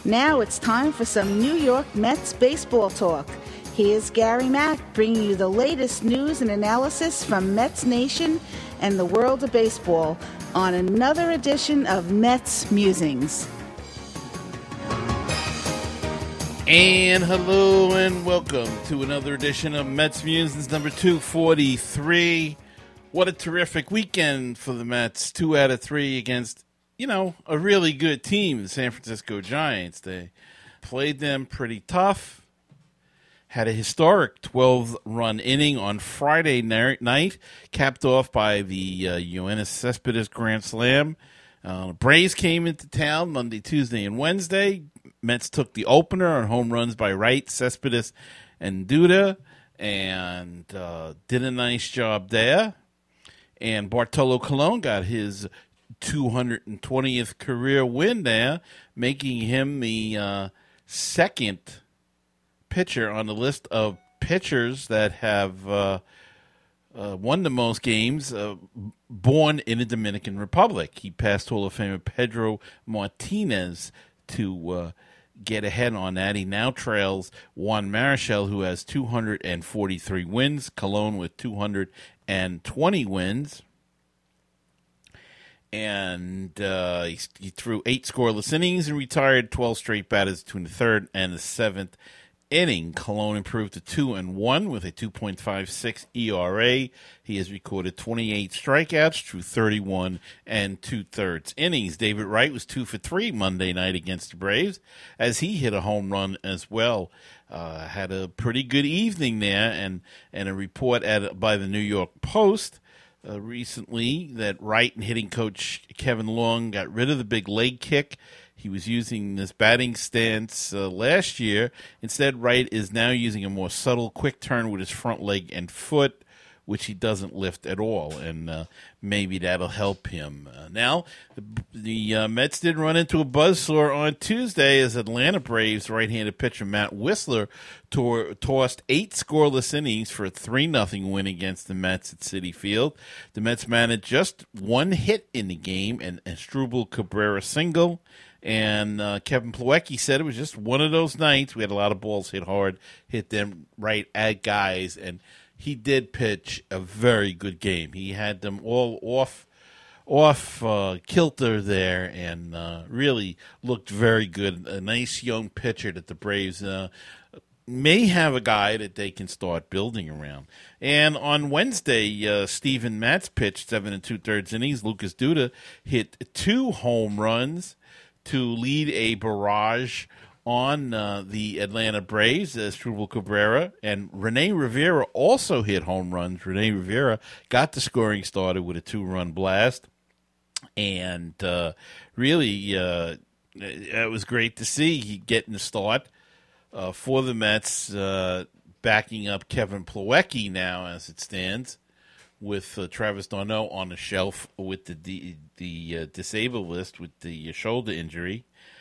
Now it's time for some New York Mets baseball talk. Here's Gary Mack bringing you the latest news and analysis from Mets Nation and the world of baseball on another edition of Mets Musings. And hello and welcome to another edition of Mets Musings number 243. What a terrific weekend for the Mets. 2 out of 3 against, a really good team, the San Francisco Giants. They played them pretty tough. Had a historic 12-run inning on Friday night, capped off by the Yoenis Cespedes Grand Slam. Braves came into town Monday, Tuesday, and Wednesday. Mets took the opener on home runs by Wright, Cespedes, and Duda, and did a nice job there. And Bartolo Colon got his 220th career win there, making him the second pitcher on the list of pitchers that have won the most games born in the Dominican Republic. He passed Hall of Famer Pedro Martinez to get ahead on that. He now trails Juan Marichal, who has 243 wins, Colon with 220 wins. And he threw 8 scoreless innings and retired 12 straight batters between the third and the seventh inning. Colon improved to 2-1 with a 2.56 ERA. He has recorded 28 strikeouts through 31 2/3 innings. David Wright was 2 for 3 Monday night against the Braves, as he hit a home run as well. Had a pretty good evening there, and a report by the New York Post recently that Wright and hitting coach Kevin Long got rid of the big leg kick. He was using this batting stance last year. Instead, Wright is now using a more subtle, quick turn with his front leg and foot, which he doesn't lift at all, and maybe that'll help him. Now, the Mets did run into a buzzsaw on Tuesday as Atlanta Braves right-handed pitcher Matt Wisler tossed 8 scoreless innings for a 3-0 win against the Mets at Citi Field. The Mets managed just 1 hit in the game, and Asdrubal Cabrera single. And Kevin Plawecki said it was just one of those nights. We had a lot of balls hit hard, hit them right at guys, and he did pitch a very good game. He had them all off kilter there, and really looked very good. A nice young pitcher that the Braves may have a guy that they can start building around. And on Wednesday, Steven Matz pitched 7 2/3 innings. Lucas Duda hit 2 home runs to lead a barrage on the Atlanta Braves. Asdrubal Cabrera and Rene Rivera also hit home runs. Rene Rivera got the scoring started with a 2-run blast, and really it was great to see he getting the start for the Mets, backing up Kevin Plawecki now as it stands, with Travis d'Arnaud on the shelf with the disabled list with the shoulder injury.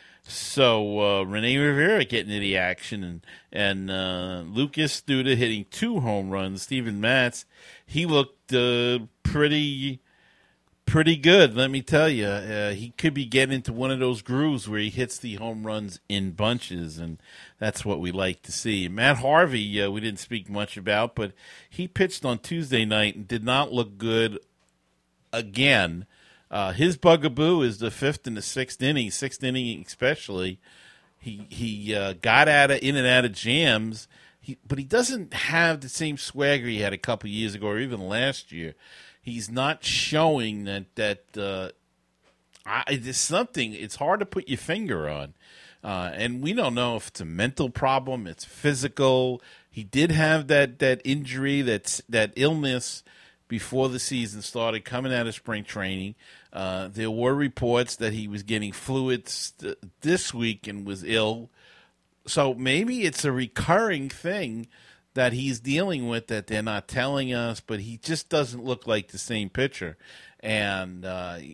So Rene Rivera getting into the action, and Lucas Duda hitting 2 home runs. Steven Matz, he looked pretty good, let me tell you. He could be getting into one of those grooves where he hits the home runs in bunches, and that's what we like to see. Matt Harvey, we didn't speak much about, but he pitched on Tuesday night and did not look good again. His bugaboo is the 5th and the 6th inning, 6th inning especially. He got in and out of jams, but he doesn't have the same swagger he had a couple years ago or even last year. He's not showing that there's something. It's hard to put your finger on. And we don't know if it's a mental problem, it's physical. He did have that injury, that illness before the season started, coming out of spring training. There were reports that he was getting fluids this week and was ill. So maybe it's a recurring thing that he's dealing with that they're not telling us, but he just doesn't look like the same pitcher. And,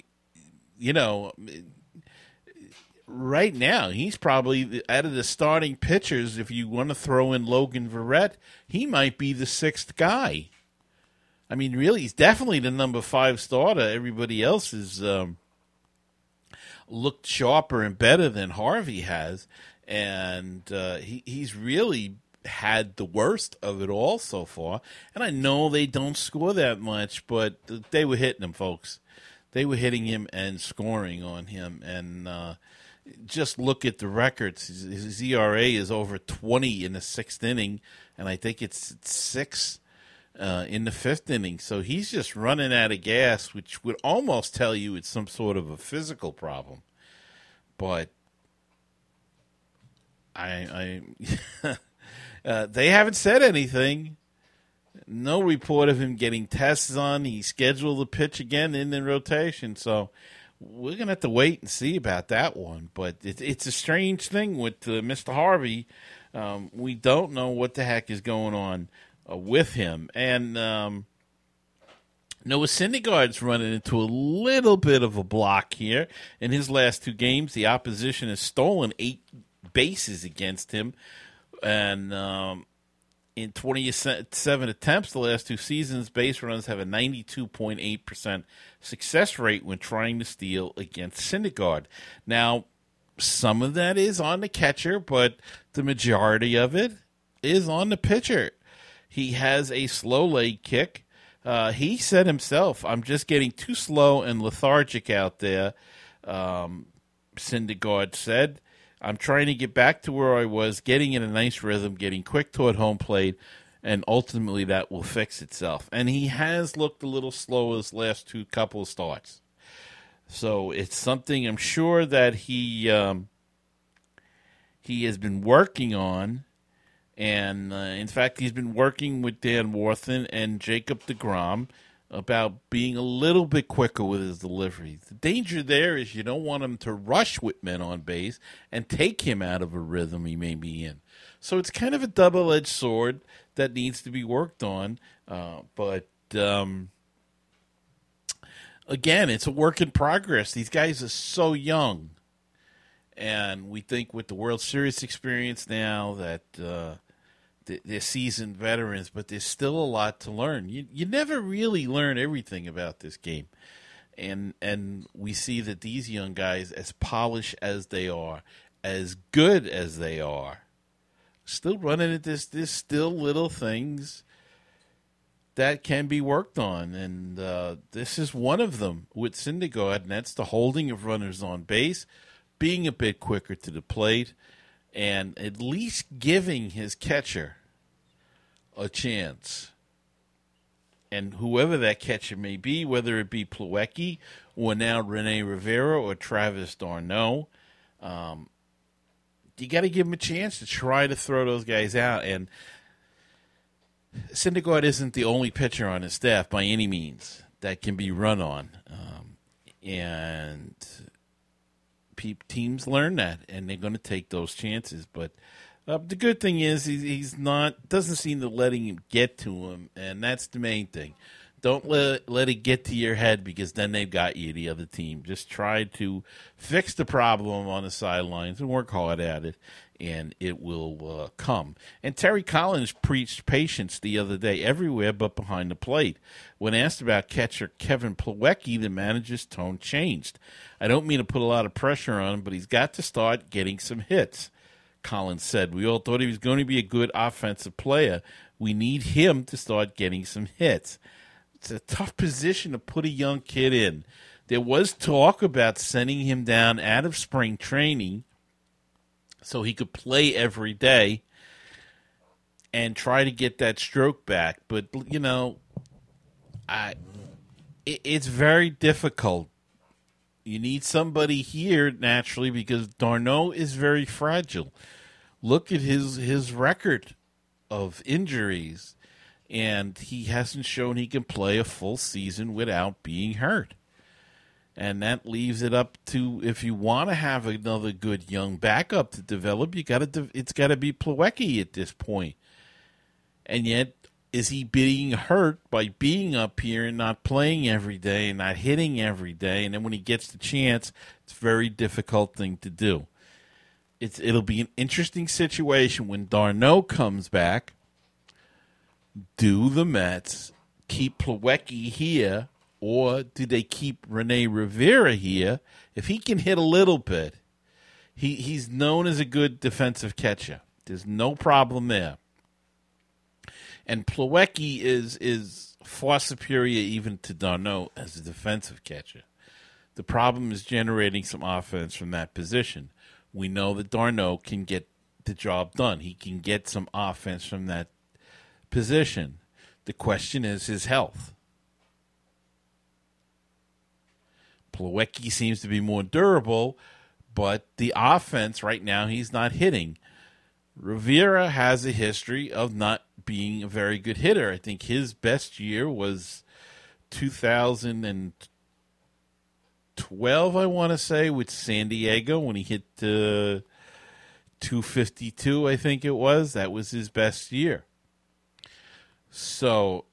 right now, he's probably, out of the starting pitchers, if you want to throw in Logan Verrett, he might be the 6th guy. I mean, really, he's definitely the number 5 starter. Everybody else is looked sharper and better than Harvey has, and he's really had the worst of it all so far. And I know they don't score that much, but they were hitting him, folks. They were hitting him and scoring on him. And just look at the records. His ERA is over 20 in the sixth inning, and I think it's 6 in the fifth inning. So he's just running out of gas, which would almost tell you it's some sort of a physical problem. But they haven't said anything. No report of him getting tests on. He scheduled the pitch again in the rotation. So we're going to have to wait and see about that one. But it's a strange thing with Mr. Harvey. We don't know what the heck is going on with him. And Noah Syndergaard's running into a little bit of a block here. In his last 2 games, the opposition has stolen 8 bases against him. And in 27 attempts the last 2 seasons, base runners have a 92.8% success rate when trying to steal against Syndergaard. Now, some of that is on the catcher, but the majority of it is on the pitcher. He has a slow leg kick. He said himself, I'm just getting too slow and lethargic out there, Syndergaard said. I'm trying to get back to where I was, getting in a nice rhythm, getting quick toward home plate, and ultimately that will fix itself. And he has looked a little slow his last couple of starts. So it's something I'm sure that he has been working on. And, in fact, he's been working with Dan Warthen and Jacob deGrom about being a little bit quicker with his delivery. The danger there is you don't want him to rush with men on base and take him out of a rhythm he may be in. So it's kind of a double-edged sword that needs to be worked on. But again, it's a work in progress. These guys are so young. And we think with the World Series experience now that they're seasoned veterans, but there's still a lot to learn. You never really learn everything about this game. And we see that these young guys, as polished as they are, as good as they are, still running at this. There's still little things that can be worked on. And this is one of them with Syndergaard, and that's the holding of runners on base, being a bit quicker to the plate, and at least giving his catcher a chance. And whoever that catcher may be, whether it be Plawecki or now Rene Rivera or Travis d'Arnaud, you got to give him a chance to try to throw those guys out. And Syndergaard isn't the only pitcher on his staff by any means that can be run on. And teams learn that, and they're going to take those chances. But the good thing is he's not, doesn't seem to letting him get to him, and that's the main thing. Don't let it get to your head, because then they've got you, the other team. Just try to fix the problem on the sidelines and work hard at it, and it will come. And Terry Collins preached patience the other day everywhere but behind the plate. When asked about catcher Kevin Plawecki, the manager's tone changed. I don't mean to put a lot of pressure on him, but he's got to start getting some hits, Collins said. We all thought he was going to be a good offensive player. We need him to start getting some hits. It's a tough position to put a young kid in. There was talk about sending him down out of spring training so he could play every day and try to get that stroke back. But, you know, it's very difficult. You need somebody here, naturally, because d'Arnaud is very fragile. Look at his record of injuries, and he hasn't shown he can play a full season without being hurt. And that leaves it up to, if you want to have another good young backup to develop, it's got to be Plawecki at this point. And yet, is he being hurt by being up here and not playing every day and not hitting every day? And then when he gets the chance, it's a very difficult thing to do. It'll be an interesting situation when d'Arnaud comes back. Do the Mets keep Plawecki here or do they keep Rene Rivera here? If he can hit a little bit, he's known as a good defensive catcher. There's no problem there. And Plawecki is far superior even to d'Arnaud as a defensive catcher. The problem is generating some offense from that position. We know that d'Arnaud can get the job done. He can get some offense from that position. The question is his health. Plawecki seems to be more durable, but the offense right now he's not hitting. Rivera has a history of not being a very good hitter. I think his best year was 2012, I want to say, with San Diego when he hit 252, I think it was. That was his best year. So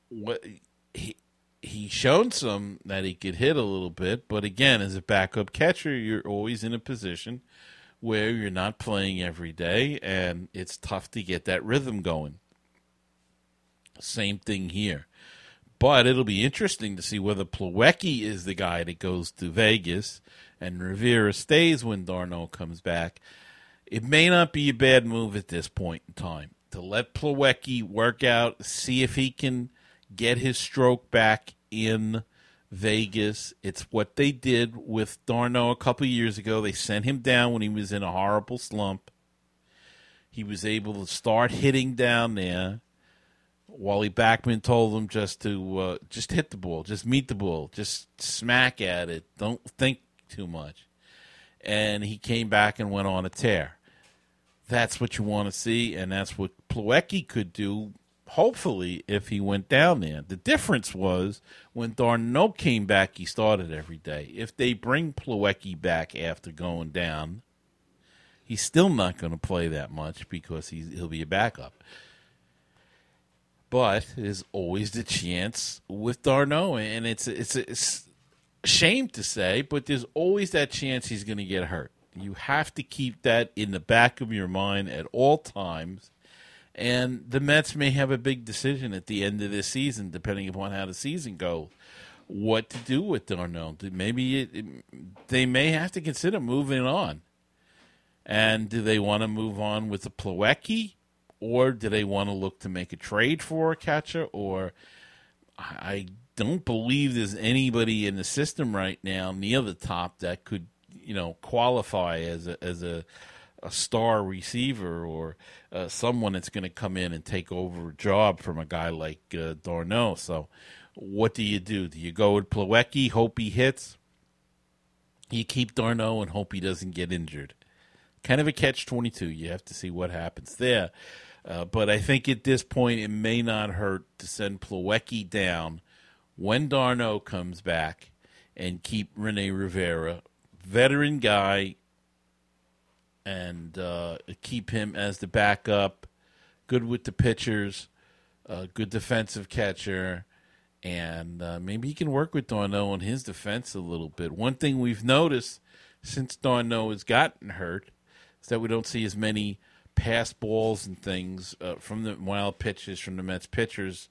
he shown some that he could hit a little bit, but again, as a backup catcher, you're always in a position where you're not playing every day, and it's tough to get that rhythm going. Same thing here. But it'll be interesting to see whether Plawecki is the guy that goes to Vegas and Rivera stays when d'Arnaud comes back. It may not be a bad move at this point in time to let Plawecki work out, see if he can get his stroke back in Vegas. It's what they did with d'Arnaud a couple of years ago. They sent him down when he was in a horrible slump. He was able to start hitting down there. Wally Backman told him just hit the ball, just meet the ball, just smack at it. Don't think too much. And he came back and went on a tear. That's what you want to see, and that's what Plawecki could do, hopefully, if he went down there. The difference was when d'Arnaud came back, he started every day. If they bring Plawecki back after going down, he's still not going to play that much because he'll be a backup. But there's always the chance with d'Arnaud, and it's a shame to say, but there's always that chance he's going to get hurt. You have to keep that in the back of your mind at all times. And the Mets may have a big decision at the end of this season, depending upon how the season goes, what to do with d'Arnaud. Maybe they may have to consider moving on. And do they want to move on with the Plawecki, or do they want to look to make a trade for a catcher? Or I don't believe there's anybody in the system right now near the top that could, qualify as a star receiver or someone that's going to come in and take over a job from a guy like d'Arnaud. So what do? Do you go with Plawecki, hope he hits? You keep d'Arnaud and hope he doesn't get injured. Kind of a catch-22. You have to see what happens there. But I think at this point it may not hurt to send Plawecki down when d'Arnaud comes back and keep Rene Rivera, veteran guy, and keep him as the backup, good with the pitchers, good defensive catcher, and maybe he can work with d'Arnaud on his defense a little bit. One thing we've noticed since d'Arnaud has gotten hurt is that we don't see as many pass balls and things from the wild pitches from the Mets pitchers.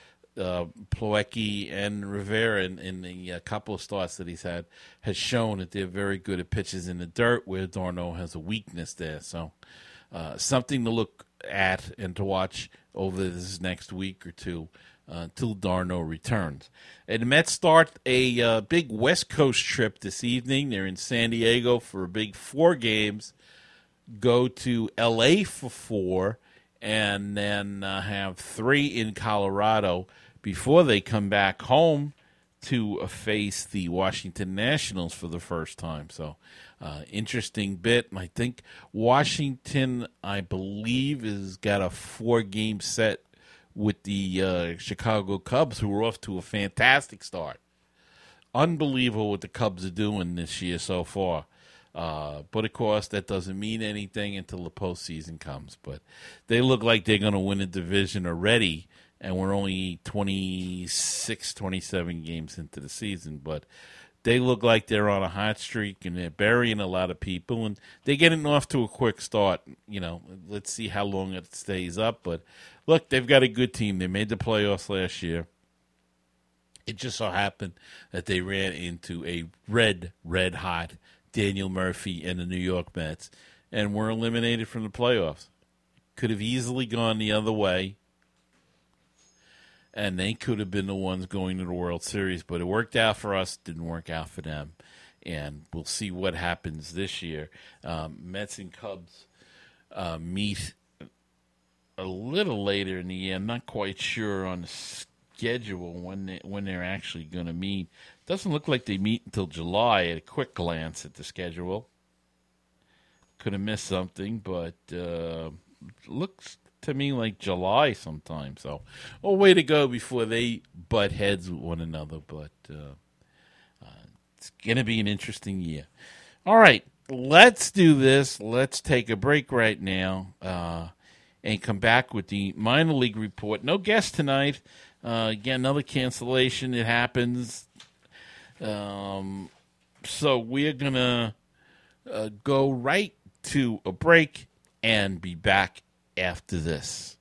Plawecki and Rivera in the couple of starts that he's had has shown that they're very good at pitches in the dirt, where d'Arnaud has a weakness there. So something to look at and to watch over this next week or two until d'Arnaud returns. And the Mets start a big West Coast trip this evening. They're in San Diego for a big 4 games. Go to L.A. for 4, and then have 3 in Colorado before they come back home to face the Washington Nationals for the first time. So, interesting bit. I think Washington, I believe, has got a 4-game set with the Chicago Cubs, who are off to a fantastic start. Unbelievable what the Cubs are doing this year so far. But, of course, that doesn't mean anything until the postseason comes. But they look like they're going to win a division already, and we're only 26, 27 games into the season. But they look like they're on a hot streak, and they're burying a lot of people, and they're getting off to a quick start. Let's see how long it stays up. But, look, they've got a good team. They made the playoffs last year. It just so happened that they ran into a red hot Daniel Murphy and the New York Mets and were eliminated from the playoffs. Could have easily gone the other way, and they could have been the ones going to the World Series, but it worked out for us, didn't work out for them, and we'll see what happens this year. Mets and Cubs meet a little later in the year. I'm not quite sure on the schedule when they're actually going to meet. Doesn't look like they meet until July at a quick glance at the schedule. Could have missed something, but looks to me like July sometime. So, a way to go before they butt heads with one another. But it's going to be an interesting year. All right, let's do this. Let's take a break right now and come back with the minor league report. No guest tonight. Again, another cancellation. It happens. So we're going to go right to a break and be back after this.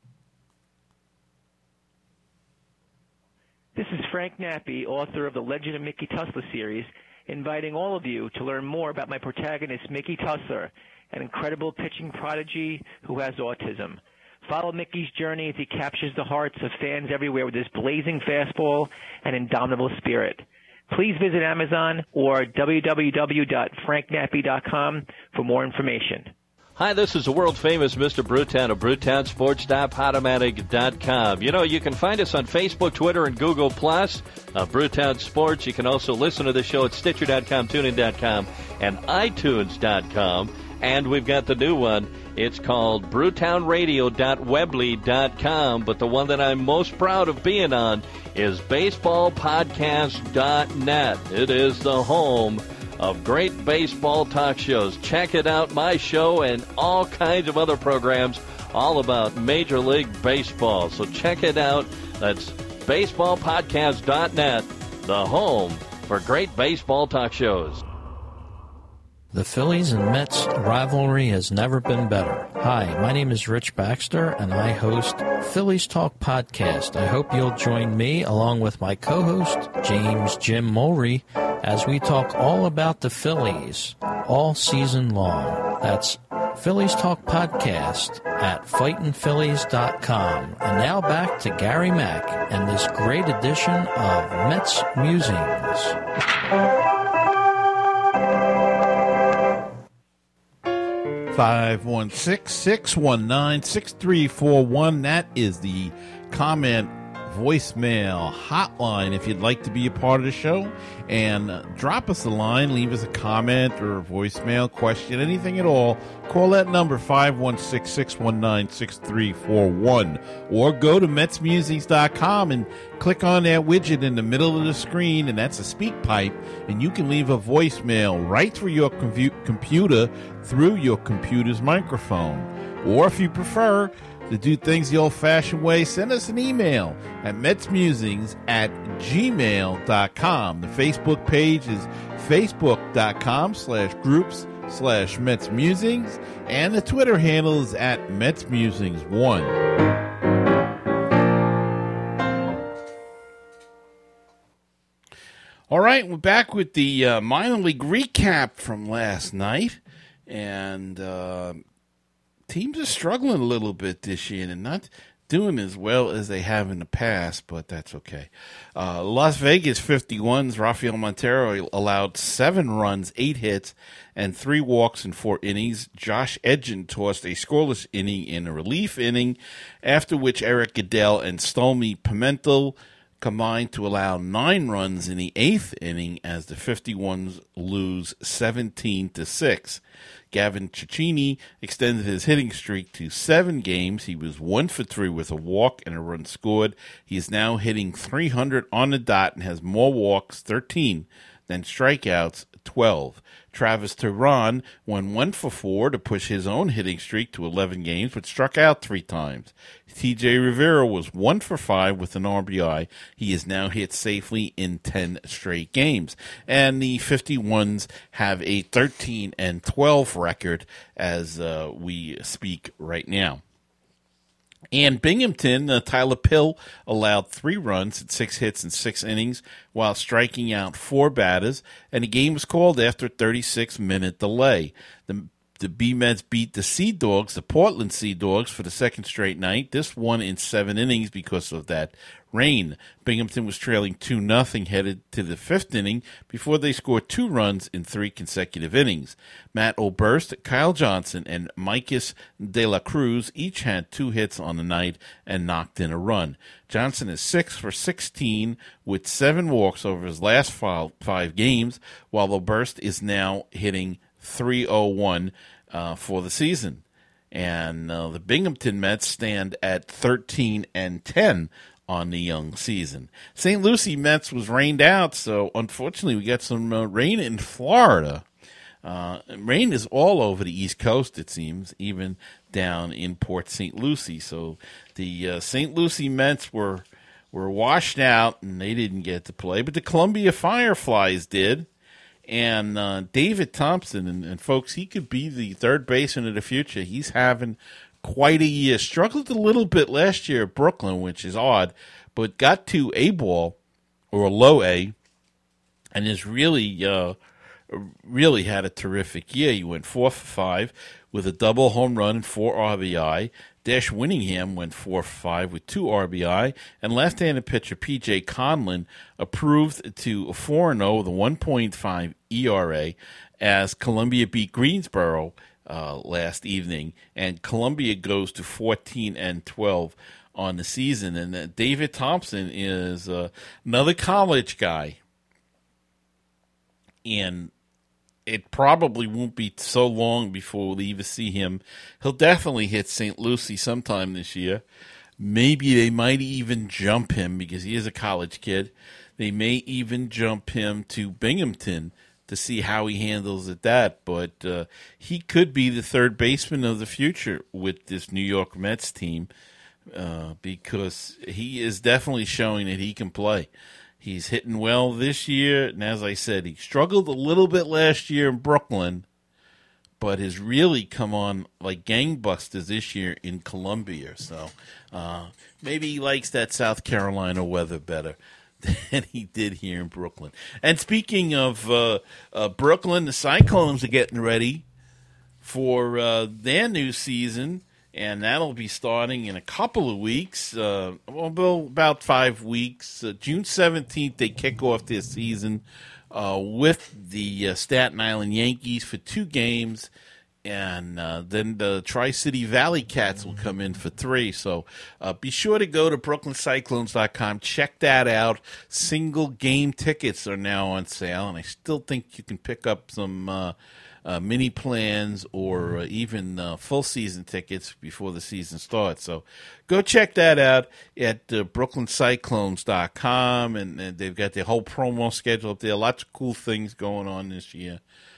This is Frank Nappi, author of the Legend of Mickey Tussler series, inviting all of you to learn more about my protagonist, Mickey Tussler, an incredible pitching prodigy who has autism. Follow Mickey's journey as he captures the hearts of fans everywhere with his blazing fastball and indomitable spirit. Please visit Amazon or www.franknappy.com for more information. Hi, this is the world-famous Mr. Brewtown of BrewtownSports.podomatic.com. You know, you can find us on Facebook, Twitter, and Google+. Brewtown Sports. You can also listen to the show at Stitcher.com, TuneIn.com, and iTunes.com. And we've got the new one. It's called BrewtownRadio.weebly.com. But the one that I'm most proud of being on is BaseballPodcast.net. It is the home of great baseball talk shows. Check it out, my show and all kinds of other programs all about Major League Baseball. So check it out. That's BaseballPodcast.net, the home for great baseball talk shows. The Phillies and Mets rivalry has never been better. Hi, my name is Rich Baxter, and I host Phillies Talk Podcast. I hope you'll join me, along with my co-host, James Jim Mulry, as we talk all about the Phillies all season long. That's Phillies Talk Podcast at fightinphillies.com. And now back to Gary Mack and this great edition of Mets Musings. 516-619-6341. That is the comment voicemail hotline if you'd like to be a part of the show. And drop us a line, leave us a comment or a voicemail, question, anything at all. Call that number, 516-619-6341. Or go to MetsMusings.com and click on that widget in the middle of the screen, and that's a speak pipe, and you can leave a voicemail right through your computer through your computer's microphone. Or if you prefer to do things the old-fashioned way, send us an email at metsmusings@gmail.com. The Facebook page is facebook.com/groups/MetsMusings, and the Twitter handle is at MetsMusings1. All right, we're back with the minor league recap from last night, and teams are struggling a little bit this year and not doing as well as they have in the past, but that's okay. Las Vegas 51's Rafael Montero allowed 7 runs, 8 hits, and 3 walks in 4 innings. Josh Edgin tossed a scoreless inning in a relief inning, after which Eric Goodell and Stolmy Pimentel combined to allow 9 runs in the 8th inning as the 51s lose 17-6. Gavin Cecchini extended his hitting streak to 7 games. He was 1 for 3 with a walk and a run scored. He is now hitting .300 on the dot and has more walks, 13, than strikeouts, 12. Travis Terran went 1 for 4 to push his own hitting streak to 11 games, but struck out 3 times. T.J. Rivera was 1 for 5 with an RBI. He is now hit safely in 10 straight games. And the 51s have a 13-12 record as we speak right now. And Binghamton, Tyler Pill allowed 3 runs at 6 hits in 6 innings while striking out 4 batters, and the game was called after a 36-minute delay. The B-Mets beat the Sea Dogs, the Portland Sea Dogs, for the second straight night. This one in 7 innings because of that rain. Binghamton was trailing 2-0 headed to the 5th inning before they scored 2 runs in 3 consecutive innings. Matt Oberst, Kyle Johnson, and Micas De La Cruz each had 2 hits on the night and knocked in a run. Johnson is 6 for 16 with 7 walks over his last 5 games, while Oberst is now hitting .301 for the season. And the Binghamton Mets stand at 13-10 on the young season. St. Lucie Mets was rained out, so unfortunately we got some rain in Florida. Rain is all over the East Coast, it seems, even down in Port St. Lucie. So the St. Lucie Mets were washed out, and they didn't get to play, but the Columbia Fireflies did. And David Thompson, and folks, he could be the third baseman of the future. He's having quite a year. Struggled a little bit last year at Brooklyn, which is odd, but got to A ball, or low A, and is really had a terrific year. He went 4 for 5 with a double home run and 4 RBI. Dash Winningham went 4 for 5 with 2 RBI, and left-handed pitcher P.J. Conlon approved to 4-0 with a 1.5 ERA as Columbia beat Greensboro last evening, and Columbia goes to 14-12 on the season. And David Thompson is another college guy, and it probably won't be so long before we'll even see him. He'll definitely hit St. Lucie sometime this year. Maybe they might even jump him because he is a college kid. They may even jump him to Binghamton to see how he handles at that. But he could be the third baseman of the future with this New York Mets team because he is definitely showing that he can play. He's hitting well this year, and as I said, he struggled a little bit last year in Brooklyn, but has really come on like gangbusters this year in Columbia. So maybe he likes that South Carolina weather better than he did here in Brooklyn. And speaking of Brooklyn, the Cyclones are getting ready for their new season. And that'll be starting in a couple of weeks, about 5 weeks. June 17th, they kick off their season with the Staten Island Yankees for 2 games. And then the Tri-City Valley Cats will come in for 3. So be sure to go to BrooklynCyclones.com. Check that out. Single game tickets are now on sale. And I still think you can pick up some mini plans or even full season tickets before the season starts. So go check that out at BrooklynCyclones.com, and they've got their whole promo schedule up there. Lots of cool things going on this year.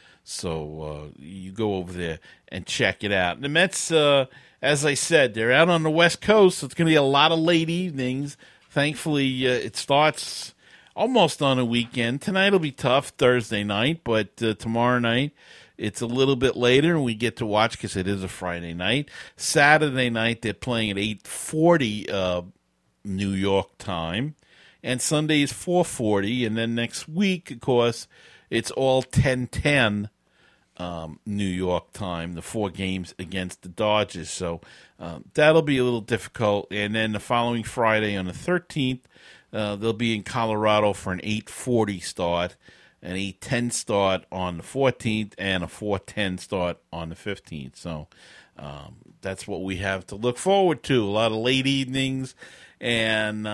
So you go over there and check it out. The Mets, as I said, they're out on the West Coast, so it's going to be a lot of late evenings. Thankfully, it starts almost on a weekend. Tonight will be tough, Thursday night, but tomorrow night, it's a little bit later, and we get to watch because it is a Friday night. Saturday night, they're playing at 8:40 New York time, and Sunday is 4:40. And then next week, of course, it's all 10:10 New York time, the 4 games against the Dodgers. So that'll be a little difficult. And then the following Friday on the 13th, they'll be in Colorado for an 8:40 start, an 8:10 start on the 14th, and a 4:10 start on the 15th. So that's what we have to look forward to. A lot of late evenings and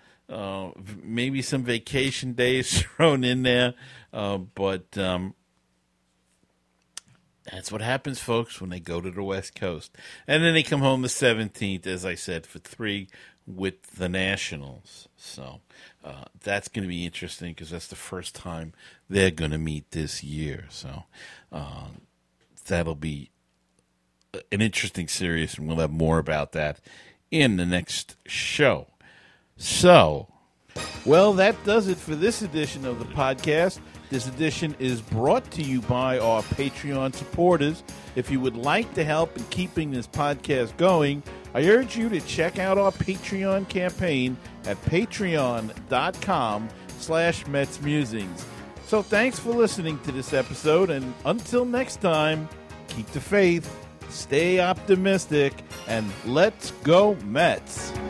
maybe some vacation days thrown in there. But that's what happens, folks, when they go to the West Coast. And then they come home the 17th, as I said, for 3 with the Nationals. So that's going to be interesting because that's the first time they're going to meet this year. So that'll be an interesting series, and we'll have more about that in the next show. So, well, that does it for this edition of the podcast. This edition is brought to you by our Patreon supporters. If you would like to help in keeping this podcast going, I urge you to check out our Patreon campaign at patreon.com/Mets Musings. So thanks for listening to this episode, and until next time, keep the faith, stay optimistic, and let's go Mets!